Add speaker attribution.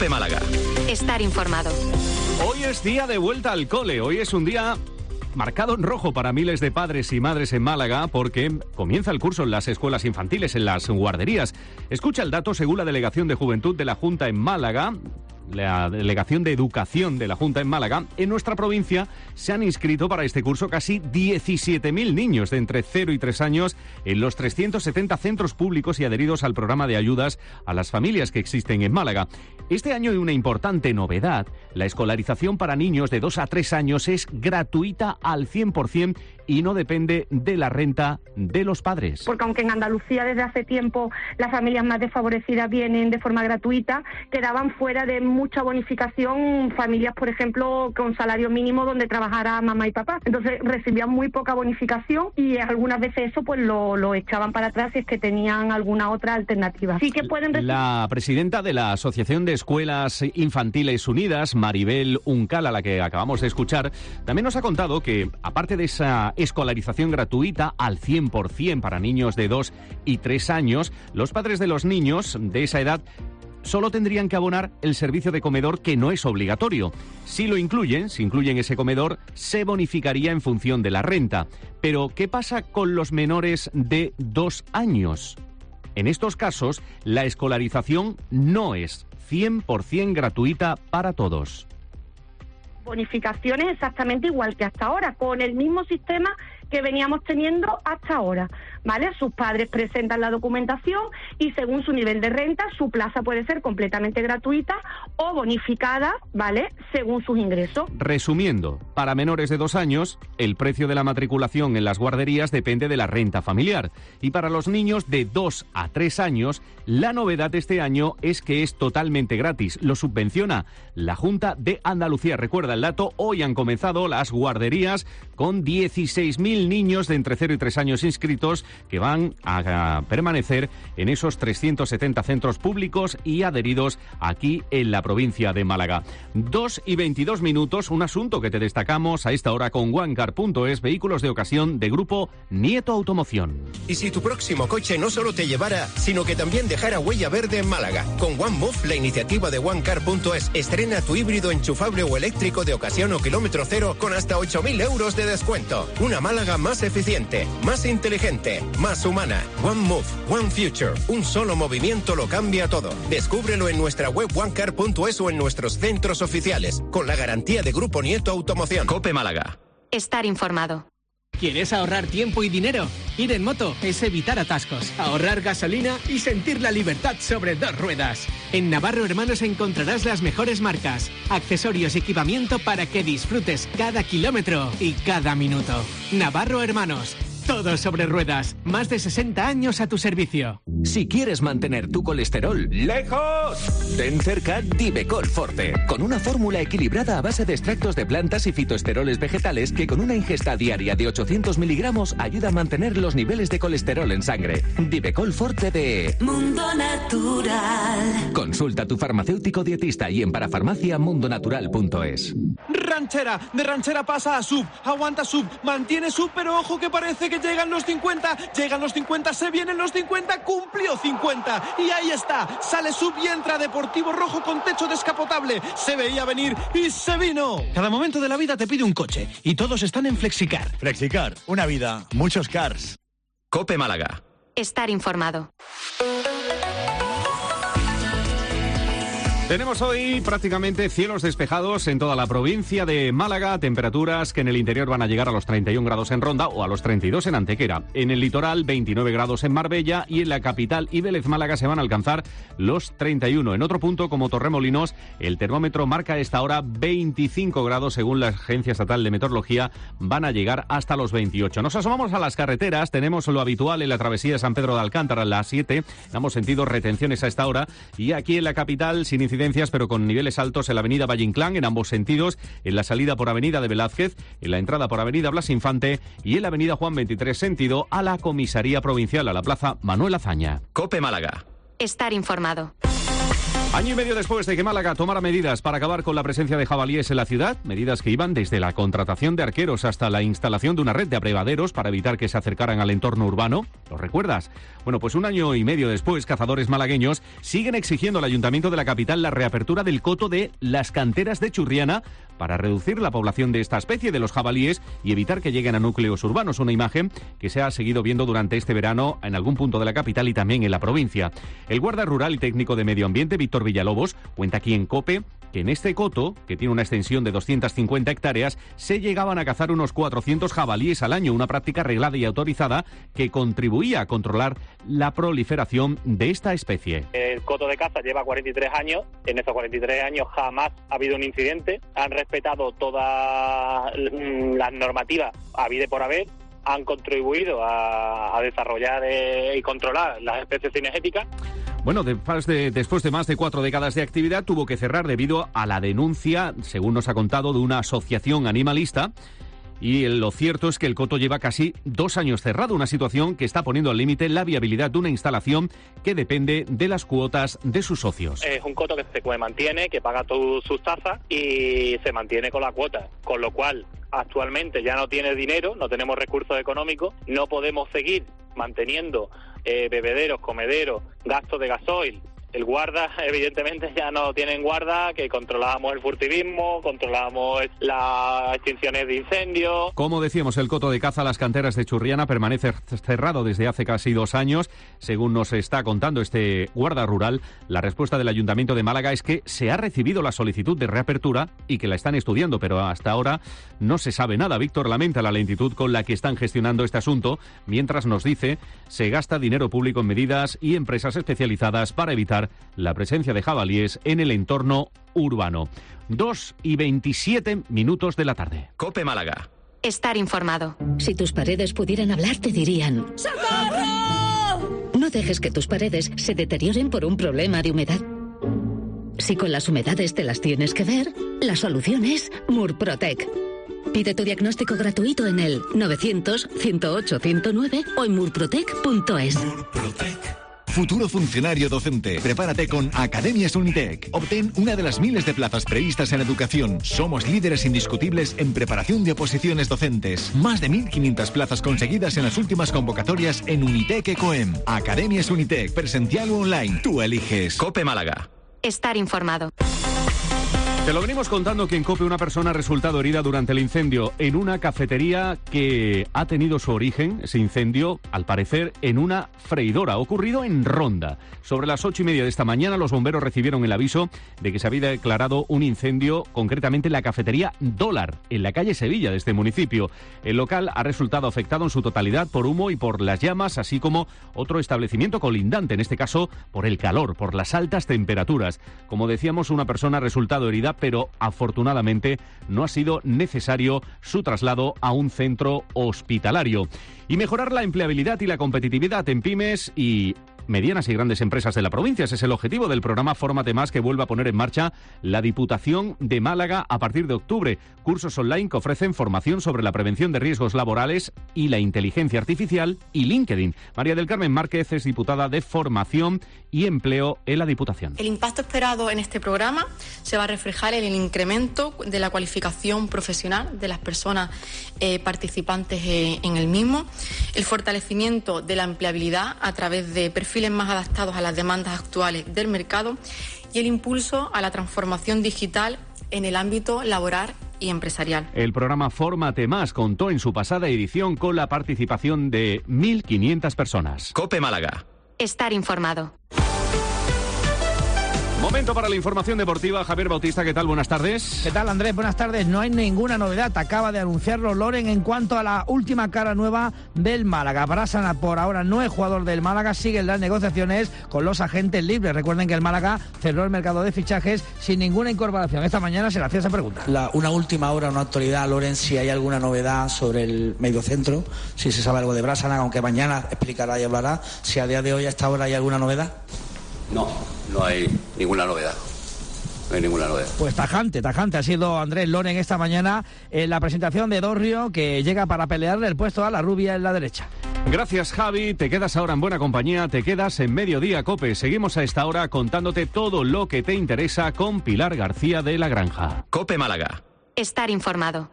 Speaker 1: COPE Málaga.
Speaker 2: Estar informado.
Speaker 3: Hoy es día de vuelta al cole. Hoy es un día marcado en rojo para miles de padres y madres en Málaga porque comienza el curso en las escuelas infantiles, en las guarderías. Escucha el dato según la Delegación de Juventud de la Junta en Málaga. La Delegación de Educación de la Junta en Málaga, en nuestra provincia se han inscrito para este curso casi 17.000 niños de entre 0 y 3 años en los 370 centros públicos y adheridos al programa de ayudas a las familias que existen en Málaga. Este año hay una importante novedad. La escolarización para niños de 2 a 3 años es gratuita al 100% y no depende de la renta de los padres.
Speaker 4: Porque aunque en Andalucía desde hace tiempo las familias más desfavorecidas vienen de forma gratuita, quedaban fuera de mucha bonificación familias, por ejemplo, con salario mínimo donde trabajara mamá y papá. Entonces recibían muy poca bonificación y algunas veces eso pues lo echaban para atrás si es que tenían alguna otra alternativa. Sí que pueden recibir...
Speaker 3: La presidenta de la Asociación de Escuelas Infantiles Unidas, Maribel Uncal, a la que acabamos de escuchar, también nos ha contado que, aparte de esa escolarización gratuita al 100% para niños de 2 y 3 años, los padres de los niños de esa edad solo tendrían que abonar el servicio de comedor, que no es obligatorio. Si incluyen ese comedor, se bonificaría en función de la renta. Pero, ¿qué pasa con los menores de 2 años? En estos casos, la escolarización no es 100% gratuita para todos.
Speaker 4: Bonificaciones exactamente igual que hasta ahora, con el mismo sistema que veníamos teniendo hasta ahora, ¿vale? Sus padres presentan la documentación y según su nivel de renta, su plaza puede ser completamente gratuita o bonificada, ¿vale?, según sus ingresos.
Speaker 3: Resumiendo, para menores de 2 años, el precio de la matriculación en las guarderías depende de la renta familiar. Y para los niños de 2 a 3 años, la novedad de este año es que es totalmente gratis. Lo subvenciona la Junta de Andalucía. Recuerda el dato, hoy han comenzado las guarderías con 16.000 niños de entre 0 y 3 años inscritos que van a permanecer en esos 370 centros públicos y adheridos aquí en la provincia de Málaga. 2:22, un asunto que te destacamos a esta hora con OneCar.es, vehículos de ocasión de Grupo Nieto Automoción.
Speaker 5: ¿Y si tu próximo coche no solo te llevara, sino que también dejara huella verde en Málaga? Con OneMove, la iniciativa de OneCar.es, estrena tu híbrido enchufable o eléctrico de ocasión o kilómetro cero con hasta 8.000 euros de descuento. Una Málaga más eficiente, más inteligente, más humana. One Move, One Future. Un solo movimiento lo cambia todo. Descúbrelo en nuestra web onecar.es o en nuestros centros oficiales, con la garantía de Grupo Nieto Automoción.
Speaker 1: COPE Málaga.
Speaker 2: Estar informado.
Speaker 6: ¿Quieres ahorrar tiempo y dinero? Ir en moto es evitar atascos, ahorrar gasolina y sentir la libertad sobre 2 ruedas. En Navarro Hermanos encontrarás las mejores marcas, accesorios y equipamiento para que disfrutes cada kilómetro y cada minuto. Navarro Hermanos. Todo sobre ruedas. Más de 60 años a tu servicio.
Speaker 1: Si quieres mantener tu colesterol lejos, ten cerca Divecol Forte, con una fórmula equilibrada a base de extractos de plantas y fitoesteroles vegetales que con una ingesta diaria de 800 miligramos ayuda a mantener los niveles de colesterol en sangre. Divecol Forte de
Speaker 7: Mundo Natural.
Speaker 1: Consulta a tu farmacéutico dietista y en parafarmaciamundonatural.es.
Speaker 8: Ranchera, de ranchera pasa a sub, aguanta sub, mantiene sub, pero ojo que parece que llegan los 50, se vienen los 50, cumplió 50, y ahí está, sale sub y entra Deportivo Rojo con techo descapotable, se veía venir y se vino. Cada momento de la vida te pide un coche, y todos están en Flexicar.
Speaker 9: Flexicar, una vida, muchos cars.
Speaker 1: COPE Málaga.
Speaker 2: Estar informado.
Speaker 3: Tenemos hoy prácticamente cielos despejados en toda la provincia de Málaga, temperaturas que en el interior van a llegar a los 31 grados en Ronda o a los 32 en Antequera. En el litoral, 29 grados en Marbella y en la capital y Vélez Málaga se van a alcanzar los 31. En otro punto, como Torremolinos, el termómetro marca a esta hora 25 grados, según la Agencia Estatal de Meteorología, van a llegar hasta los 28. Nos asomamos a las carreteras, tenemos lo habitual en la travesía de San Pedro de Alcántara, las 7, hemos sentido retenciones a esta hora, y aquí en la capital, sin incidencias, pero con niveles altos en la avenida Valle Inclán, en ambos sentidos, en la salida por avenida de Velázquez, en la entrada por avenida Blas Infante y en la avenida Juan 23, sentido a la comisaría provincial, a la plaza Manuel Azaña.
Speaker 1: COPE Málaga.
Speaker 2: Estar informado.
Speaker 3: Año y medio después de que Málaga tomara medidas para acabar con la presencia de jabalíes en la ciudad, medidas que iban desde la contratación de arqueros hasta la instalación de una red de abrevaderos para evitar que se acercaran al entorno urbano, ¿lo recuerdas? Bueno, pues un año y medio después, cazadores malagueños siguen exigiendo al Ayuntamiento de la capital la reapertura del coto de las canteras de Churriana para reducir la población de esta especie de los jabalíes y evitar que lleguen a núcleos urbanos, una imagen que se ha seguido viendo durante este verano en algún punto de la capital y también en la provincia. El guarda rural y técnico de medio ambiente, Víctor Villalobos, cuenta aquí en COPE que en este coto, que tiene una extensión de 250 hectáreas, se llegaban a cazar unos 400 jabalíes al año, una práctica reglada y autorizada que contribuía a controlar la proliferación de esta especie.
Speaker 10: El coto de caza lleva 43 años, en esos 43 años jamás ha habido un incidente, han respetado todas las normativas habidas por haber, han contribuido a desarrollar y controlar las especies cinegéticas.
Speaker 3: Bueno, después de más de 4 décadas de actividad, tuvo que cerrar debido a la denuncia, según nos ha contado, de una asociación animalista. Y lo cierto es que el coto lleva casi 2 años cerrado, una situación que está poniendo al límite la viabilidad de una instalación que depende de las cuotas de sus socios.
Speaker 10: Es un coto que se mantiene, que paga sus tasas y se mantiene con la cuota, con lo cual actualmente ya no tiene dinero, no tenemos recursos económicos, no podemos seguir manteniendo bebederos, comederos, gastos de gasoil. El guarda, evidentemente, ya no tienen guarda, que controlábamos el furtivismo, controlábamos las extinciones de incendios.
Speaker 3: Como decíamos, el coto de caza Las Canteras de Churriana permanece cerrado desde hace casi 2 años. Según nos está contando este guarda rural, la respuesta del Ayuntamiento de Málaga es que se ha recibido la solicitud de reapertura y que la están estudiando, pero hasta ahora no se sabe nada. Víctor lamenta la lentitud con la que están gestionando este asunto, mientras nos dice se gasta dinero público en medidas y empresas especializadas para evitar la presencia de jabalíes en el entorno urbano. 2:27 de la tarde.
Speaker 1: COPE Málaga.
Speaker 2: Estar informado.
Speaker 7: Si tus paredes pudieran hablar, te dirían: ¡socorro! No dejes que tus paredes se deterioren por un problema de humedad. Si con las humedades te las tienes que ver, la solución es Murprotec. Pide tu diagnóstico gratuito en el 900-108-109 o en murprotec.es.
Speaker 11: Futuro funcionario docente. Prepárate con Academias Unitec. Obtén una de las miles de plazas previstas en educación. Somos líderes indiscutibles en preparación de oposiciones docentes. Más de 1.500 plazas conseguidas en las últimas convocatorias en Unitec Ecoem. Academias Unitec, presencial o online. Tú eliges.
Speaker 1: COPE Málaga.
Speaker 2: Estar informado.
Speaker 3: Te lo venimos contando que en COPE una persona ha resultado herida durante el incendio en una cafetería que ha tenido su origen, ese incendio, al parecer, en una freidora. Ocurrido en Ronda. Sobre las 8:30 de esta mañana, los bomberos recibieron el aviso de que se había declarado un incendio, concretamente en la cafetería Dólar, en la calle Sevilla de este municipio. El local ha resultado afectado en su totalidad por humo y por las llamas, así como otro establecimiento colindante, en este caso por el calor, por las altas temperaturas. Como decíamos, una persona ha resultado herida, pero afortunadamente no ha sido necesario su traslado a un centro hospitalario. Y mejorar la empleabilidad y la competitividad en pymes y medianas y grandes empresas de la provincia. Ese es el objetivo del programa Fórmate Más, que vuelve a poner en marcha la Diputación de Málaga a partir de octubre. Cursos online que ofrecen formación sobre la prevención de riesgos laborales y la inteligencia artificial y LinkedIn. María del Carmen Márquez es diputada de Formación y Empleo en la Diputación.
Speaker 12: El impacto esperado en este programa se va a reflejar en el incremento de la cualificación profesional de las personas participantes en el mismo, el fortalecimiento de la empleabilidad a través de perfiles más adaptados a las demandas actuales del mercado y el impulso a la transformación digital en el ámbito laboral y empresarial.
Speaker 3: El programa Fórmate Más contó en su pasada edición con la participación de 1.500 personas.
Speaker 1: COPE Málaga.
Speaker 2: Estar informado.
Speaker 3: Momento para la información deportiva. Javier Bautista, ¿qué tal? Buenas tardes.
Speaker 13: ¿Qué tal, Andrés? Buenas tardes. No hay ninguna novedad. Acaba de anunciarlo Loren en cuanto a la última cara nueva del Málaga. Bárcenas por ahora no es jugador del Málaga. Siguen las negociaciones con los agentes libres. Recuerden que el Málaga cerró el mercado de fichajes sin ninguna incorporación. Esta mañana se le hacía esa pregunta.
Speaker 14: Una última hora, una actualidad, Loren, si hay alguna novedad sobre el mediocentro, si se sabe algo de Bárcenas, aunque mañana explicará y hablará. Si a día de hoy, a esta hora, hay alguna novedad.
Speaker 15: No hay ninguna novedad. No hay ninguna novedad.
Speaker 13: Pues tajante ha sido Andrés Loren esta mañana en la presentación de Dorrio, que llega para pelearle el puesto a la rubia en la derecha.
Speaker 3: Gracias, Javi. Te quedas ahora en buena compañía, te quedas en Mediodía COPE. Seguimos a esta hora contándote todo lo que te interesa con Pilar García de la Granja.
Speaker 1: COPE Málaga.
Speaker 2: Estar informado.